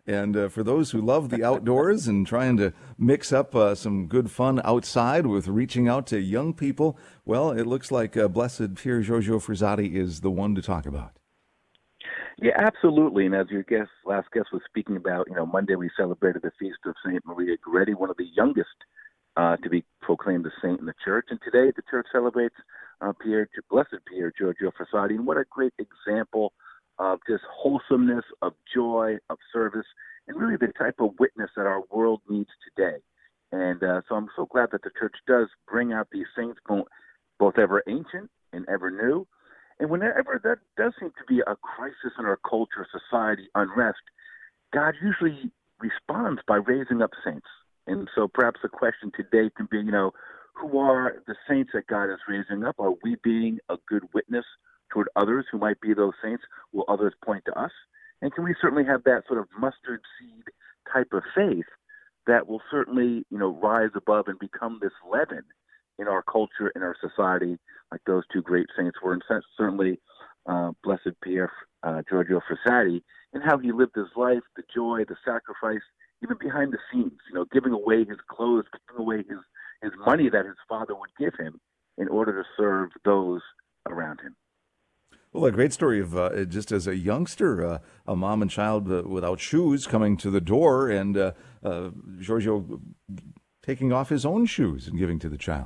And for those who love the outdoors and trying to mix up some good fun outside with reaching out to young people, well, it looks like Blessed Pier Giorgio Frassati is the one to talk about. Yeah, absolutely. And as your last guest was speaking about, Monday we celebrated the feast of Saint Maria Goretti, one of the youngest to be proclaimed a saint in the church. And today the church celebrates Blessed Pier Giorgio Frassati. And what a great example of just wholesomeness, of joy, of service, and really the type of witness that our world needs today. And so I'm so glad that the church does bring out these saints, both ever ancient and ever new. And whenever that does seem to be a crisis in our culture, society, unrest, God usually responds by raising up saints. And so perhaps the question today can be, who are the saints that God is raising up? Are we being a good witness toward others who might be those saints? Will others point to us? And can we certainly have that sort of mustard seed type of faith that will certainly, rise above and become this leaven in our culture, in our society, like those two great saints were, and certainly Blessed Pier Giorgio Frassati, and how he lived his life, the joy, the sacrifice, even behind the scenes, giving away his clothes, giving away his money that his father would give him in order to serve those around him. Well, a great story of just as a youngster, a mom and child without shoes coming to the door, and Giorgio taking off his own shoes and giving to the child.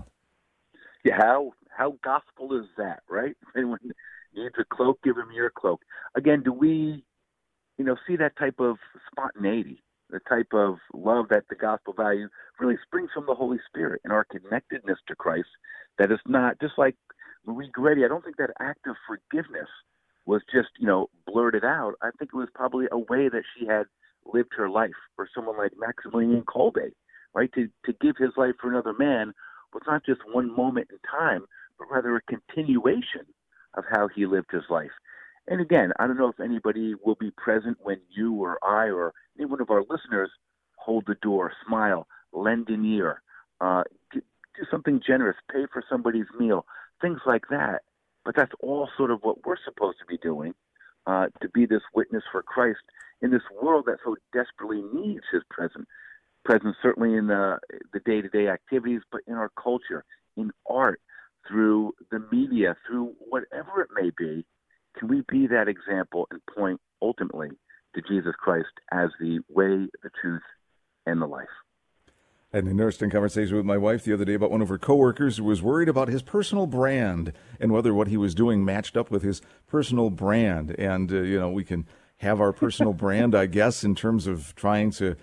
Yeah, how gospel is that, right? When you need a cloak, give him your cloak. Again, do we, see that type of spontaneity, the type of love that the gospel value really springs from the Holy Spirit and our connectedness to Christ? That is not just like Marie Goretti. I don't think that act of forgiveness was just, blurted out. I think it was probably a way that she had lived her life. For someone like Maximilian Kolbe, right, to give his life for another man was not just one moment in time, but rather a continuation of how he lived his life. And again, I don't know if anybody will be present when you or I or any one of our listeners hold the door, smile, lend an ear, do something generous, pay for somebody's meal, things like that. But that's all sort of what we're supposed to be doing, to be this witness for Christ in this world that so desperately needs his presence certainly in the day-to-day activities, but in our culture, in art, through the media, through whatever it may be. Can we be that example and point ultimately to Jesus Christ as the way, the truth, and the life? I had an interesting conversation with my wife the other day about one of her coworkers who was worried about his personal brand and whether what he was doing matched up with his personal brand. And, we can have our personal brand, I guess, in terms of trying to,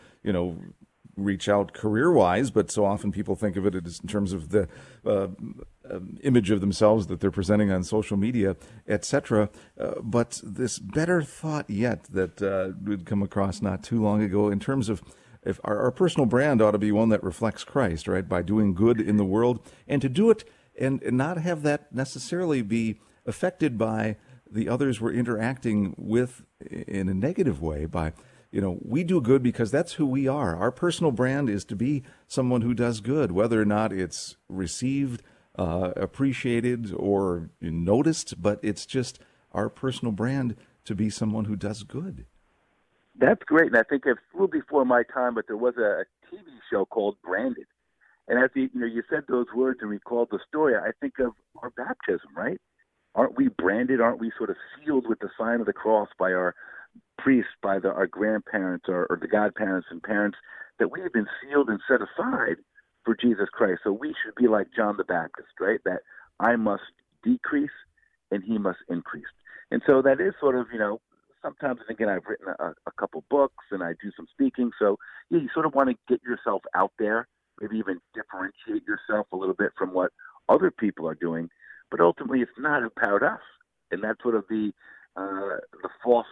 reach out career-wise, but so often people think of it as in terms of the image of themselves that they're presenting on social media, etc. But this better thought yet that we'd come across not too long ago in terms of if our personal brand ought to be one that reflects Christ, right, by doing good in the world, and to do it and not have that necessarily be affected by the others we're interacting with in a negative way by we do good because that's who we are. Our personal brand is to be someone who does good, whether or not it's received, appreciated, or noticed, but it's just our personal brand to be someone who does good. That's great. And I think it's a little before my time, but there was a TV show called Branded. And as you said those words and recalled the story, I think of our baptism, right? Aren't we branded? Aren't we sort of sealed with the sign of the cross by our priests, by our grandparents or the godparents and parents, that we have been sealed and set aside for Jesus Christ? So we should be like John the Baptist, right? That I must decrease and he must increase. And so that is sort of, sometimes, and again, I've written a couple books and I do some speaking. So you sort of want to get yourself out there, maybe even differentiate yourself a little bit from what other people are doing. But ultimately, it's not about us. And that's sort of the false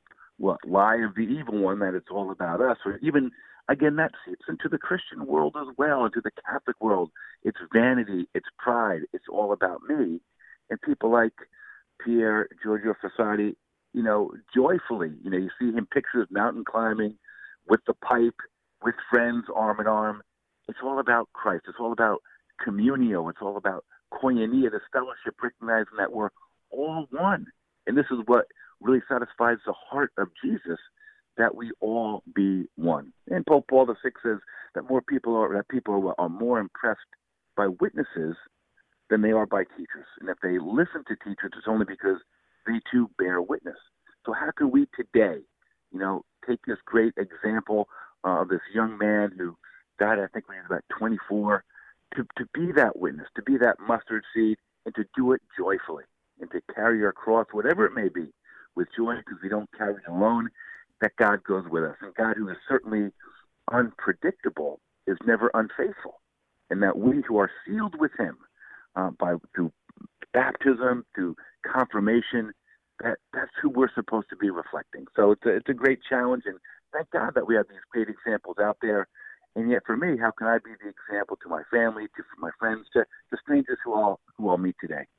lie of the evil one, that it's all about us. Or even, again, that seeps into the Christian world as well, into the Catholic world. It's vanity, it's pride, it's all about me. And people like Pier Giorgio Frassati, joyfully, you see him pictures mountain climbing with the pipe, with friends, arm in arm. It's all about Christ. It's all about communio. It's all about koinonia, this fellowship, recognizing that we're all one. And this is what really satisfies the heart of Jesus, that we all be one. And Pope Paul VI says that people are more impressed by witnesses than they are by teachers. And if they listen to teachers, it's only because they too bear witness. So how can we today, take this great example of this young man who died, I think, when he was about 24, to be that witness, to be that mustard seed, and to do it joyfully, and to carry our cross, whatever it may be, with joy, because we don't carry it alone, that God goes with us. And God, who is certainly unpredictable, is never unfaithful. And that we who are sealed with him through baptism, through confirmation, that's who we're supposed to be reflecting. So it's a great challenge, and thank God that we have these great examples out there. And yet for me, how can I be the example to my family, to my friends, to strangers who all meet today?